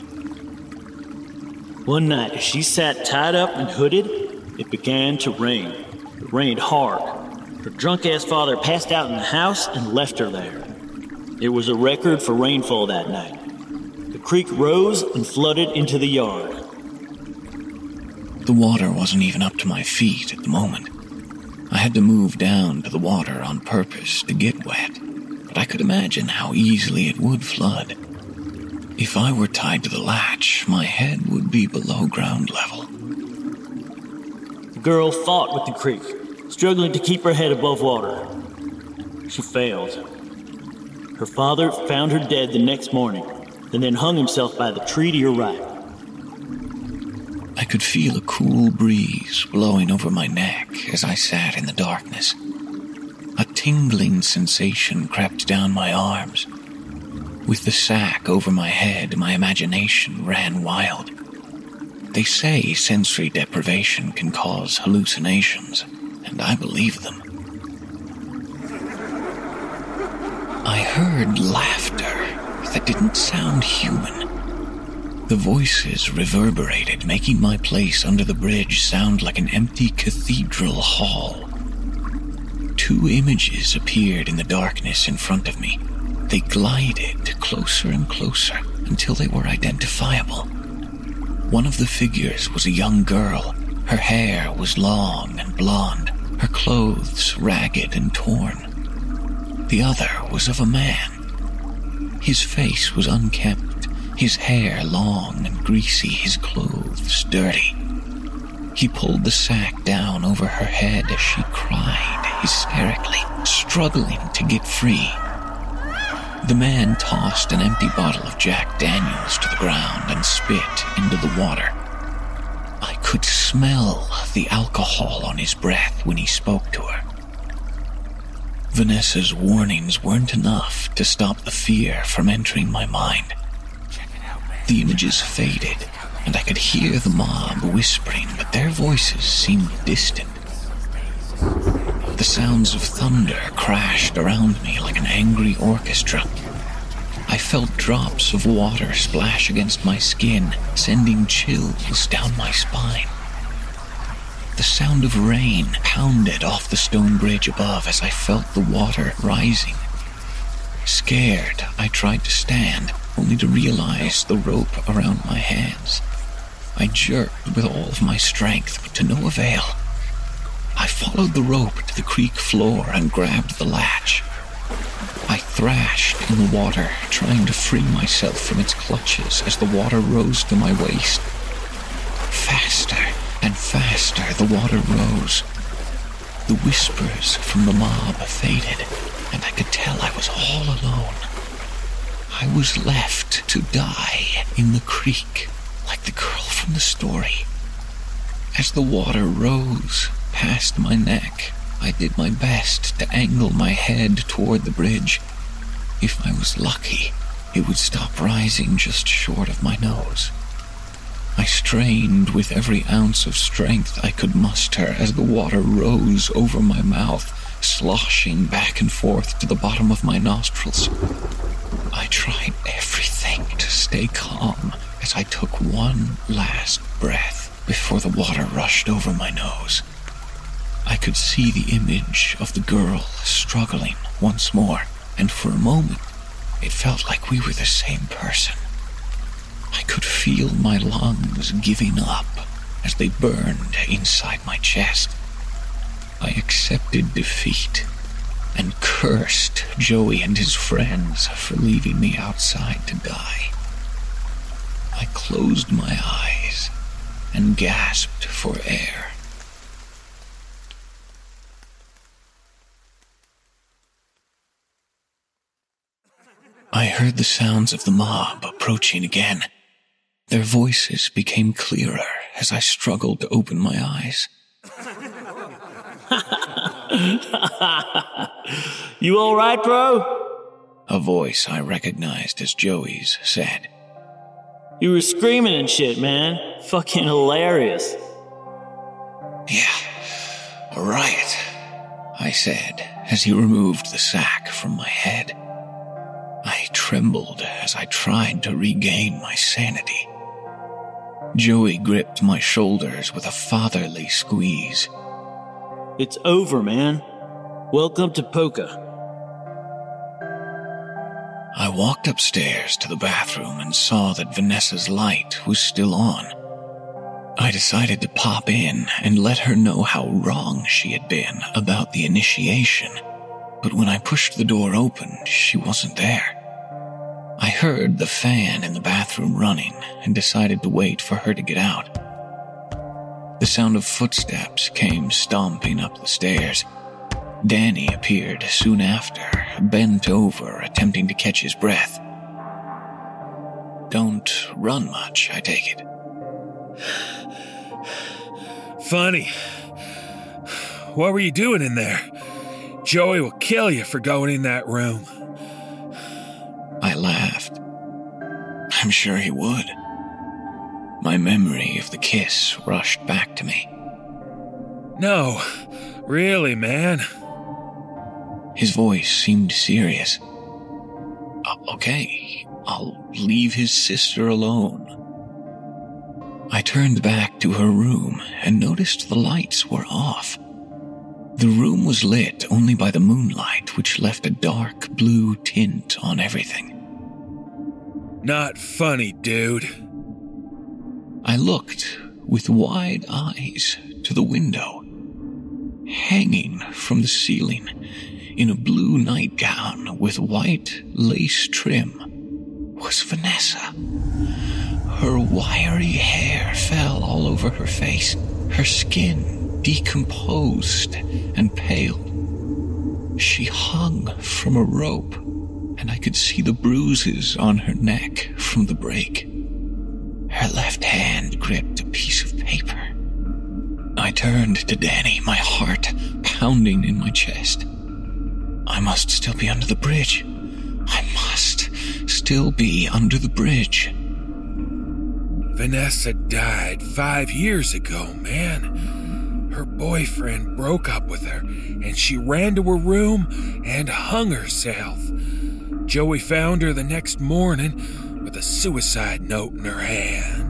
[SPEAKER 8] One night, as she sat tied up and hooded, it began to rain. It rained hard. Her drunk-ass father passed out in the house and left her there. It was a record for rainfall that night. The creek rose and flooded into the yard.
[SPEAKER 7] The water wasn't even up to my feet at the moment. I had to move down to the water on purpose to get wet, but I could imagine how easily it would flood. If I were tied to the latch, my head would be below ground level.
[SPEAKER 8] The girl fought with the creek, struggling to keep her head above water. She failed. Her father found her dead the next morning, and then hung himself by the tree to your right.
[SPEAKER 7] I could feel a cool breeze blowing over my neck as I sat in the darkness. A tingling sensation crept down my arms. With the sack over my head, my imagination ran wild. They say sensory deprivation can cause hallucinations, and I believe them. I heard laughter that didn't sound human. The voices reverberated, making my place under the bridge sound like an empty cathedral hall. Two images appeared in the darkness in front of me. They glided closer and closer until they were identifiable. One of the figures was a young girl. Her hair was long and blonde, her clothes ragged and torn. The other was of a man. His face was unkempt, his hair long and greasy, his clothes dirty. He pulled the sack down over her head as she cried hysterically, struggling to get free. The man tossed an empty bottle of Jack Daniels to the ground and spit into the water. I could smell the alcohol on his breath when he spoke to her. Vanessa's warnings weren't enough to stop the fear from entering my mind. The images faded, and I could hear the mob whispering, but their voices seemed distant. The sounds of thunder crashed around me like an angry orchestra. I felt drops of water splash against my skin, sending chills down my spine. The sound of rain pounded off the stone bridge above as I felt the water rising. Scared, I tried to stand, only to realize the rope around my hands. I jerked with all of my strength, but to no avail. I followed the rope to the creek floor and grabbed the latch. thrashed in the water, trying to free myself from its clutches as the water rose to my waist. Faster and faster the water rose. The whispers from the mob faded, and I could tell I was all alone. I was left to die in the creek, like the girl from the story. As the water rose past my neck, I did my best to angle my head toward the bridge. If I was lucky, it would stop rising just short of my nose. I strained with every ounce of strength I could muster as the water rose over my mouth, sloshing back and forth to the bottom of my nostrils. I tried everything to stay calm as I took one last breath before the water rushed over my nose. I could see the image of the girl struggling once more, and for a moment, it felt like we were the same person. I could feel my lungs giving up as they burned inside my chest. I accepted defeat and cursed Joey and his friends for leaving me outside to die. I closed my eyes and gasped for air. I heard the sounds of the mob approaching again. Their voices became clearer as I struggled to open my eyes.
[SPEAKER 8] You all right, bro?
[SPEAKER 7] A voice I recognized as Joey's said.
[SPEAKER 8] You were screaming and shit, man. Fucking hilarious.
[SPEAKER 7] Yeah, a riot, I said as he removed the sack from my head. I trembled as I tried to regain my sanity. Joey gripped my shoulders with a fatherly squeeze.
[SPEAKER 8] It's over, man. Welcome to Poca.
[SPEAKER 7] I walked upstairs to the bathroom and saw that Vanessa's light was still on. I decided to pop in and let her know how wrong she had been about the initiation, but when I pushed the door open, she wasn't there. I heard the fan in the bathroom running and decided to wait for her to get out. The sound of footsteps came stomping up the stairs. Danny appeared soon after, bent over, attempting to catch his breath. Don't run much, I take it.
[SPEAKER 5] Funny. What were you doing in there? Joey will kill you for going in that room.
[SPEAKER 7] I laughed. I'm sure he would. My memory of the kiss rushed back to me.
[SPEAKER 5] No, really, man.
[SPEAKER 7] His voice seemed serious. Okay, I'll leave his sister alone. I turned back to her room and noticed the lights were off. The room was lit only by the moonlight, which left a dark blue tint on everything.
[SPEAKER 5] Not funny, dude.
[SPEAKER 7] I looked with wide eyes to the window. Hanging from the ceiling, in a blue nightgown with white lace trim, was Vanessa. Her wiry hair fell all over her face, her skin decomposed and pale. She hung from a rope, and I could see the bruises on her neck from the break. Her left hand gripped a piece of paper. I turned to Danny, my heart pounding in my chest. I must still be under the bridge. I must still be under the bridge.
[SPEAKER 5] Vanessa died 5 years ago, man. Her boyfriend broke up with her, and she ran to her room and hung herself. Joey found her the next morning with a suicide note in her hand.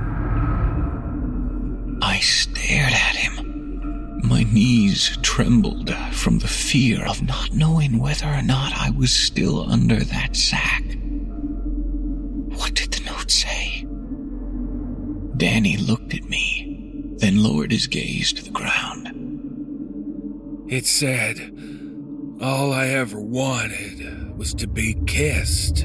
[SPEAKER 7] I stared at him. My knees trembled from the fear of not knowing whether or not I was still under that sack. What did the note say? Danny looked at me, then lowered his gaze to the ground.
[SPEAKER 5] It said, All I ever wanted was to be kissed.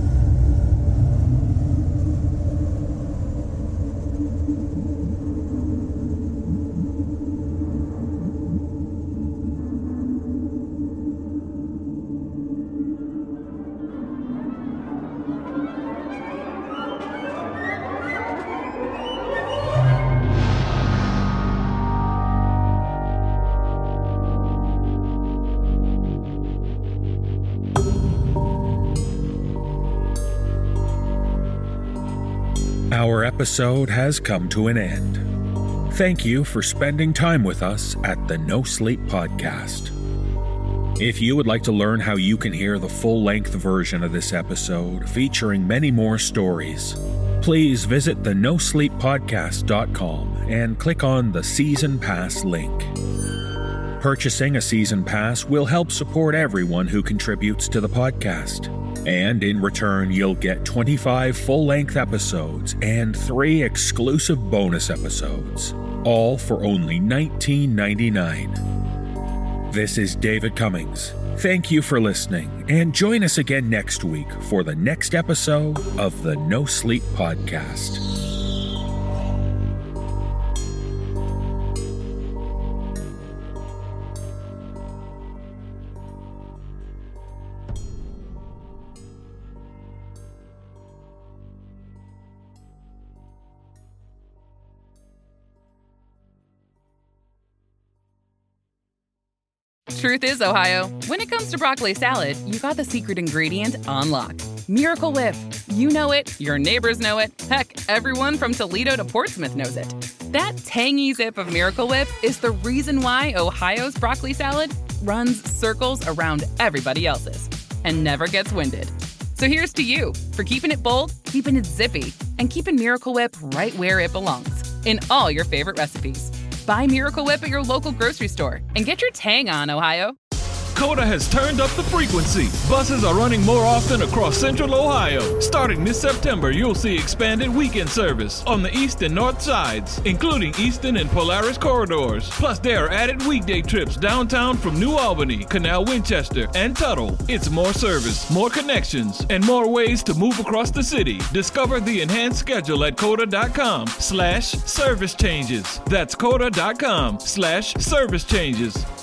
[SPEAKER 2] Our episode has come to an end. Thank you for spending time with us at the No Sleep Podcast. If you would like to learn how you can hear the full-length version of this episode featuring many more stories, please visit the nosleeppodcast.com and click on the Season Pass link. Purchasing a Season Pass will help support everyone who contributes to the podcast. And in return, you'll get 25 full-length episodes and 3 exclusive bonus episodes, all for only $19.99. This is David Cummings. Thank you for listening, and join us again next week for the next episode of the No Sleep Podcast.
[SPEAKER 10] Truth is, Ohio, when it comes to broccoli salad, you got the secret ingredient on lock. Miracle Whip. You know it, your neighbors know it, heck, everyone from Toledo to Portsmouth knows it. That tangy zip of Miracle Whip is the reason why Ohio's broccoli salad runs circles around everybody else's and never gets winded. So here's to you for keeping it bold, keeping it zippy, and keeping Miracle Whip right where it belongs, in all your favorite recipes. Buy Miracle Whip at your local grocery store and get your tang on, Ohio.
[SPEAKER 11] COTA has turned up the frequency. Buses are running more often across Central Ohio. Starting this September, you'll see expanded weekend service on the east and north sides, including Eastern and Polaris corridors. Plus, there are added weekday trips downtown from New Albany, Canal Winchester, and Tuttle. It's more service, more connections, and more ways to move across the city. Discover the enhanced schedule at COTA.com/service changes. That's COTA.com/service changes.